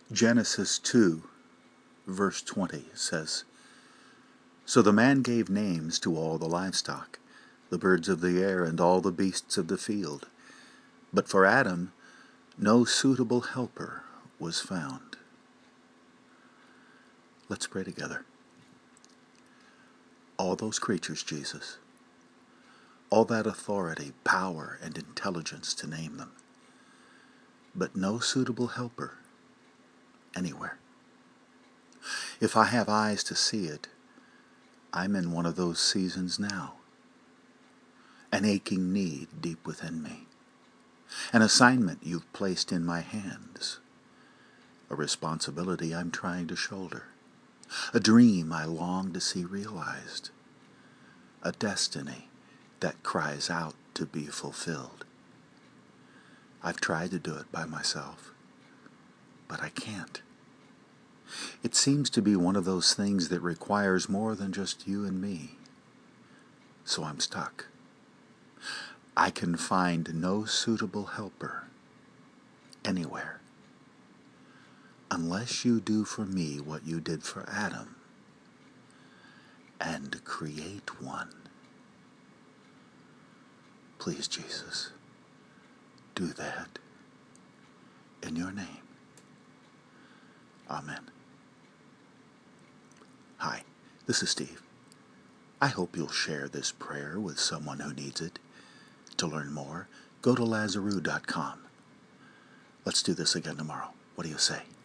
Genesis 2, verse 20 says, So the man gave names to all the livestock, the birds of the air, and all the beasts of the field. But for Adam no suitable helper was found. Let's pray together. All those creatures, Jesus, all that authority, power, and intelligence to name them, but no suitable helper anywhere. If I have eyes to see it, I'm in one of those seasons now. An aching need deep within me. An assignment you've placed in my hands. A responsibility I'm trying to shoulder. A dream I long to see realized. A destiny that cries out to be fulfilled. I've tried to do it by myself, but I can't. It seems to be one of those things that requires more than just you and me. So I'm stuck. I can find no suitable helper anywhere unless you do for me what you did for Adam and create one. Please, Jesus, do that in your name. Amen. Hi, this is Steve. I hope you'll share this prayer with someone who needs it. To learn more, go to Lazaroo.com. Let's do this again tomorrow. What do you say?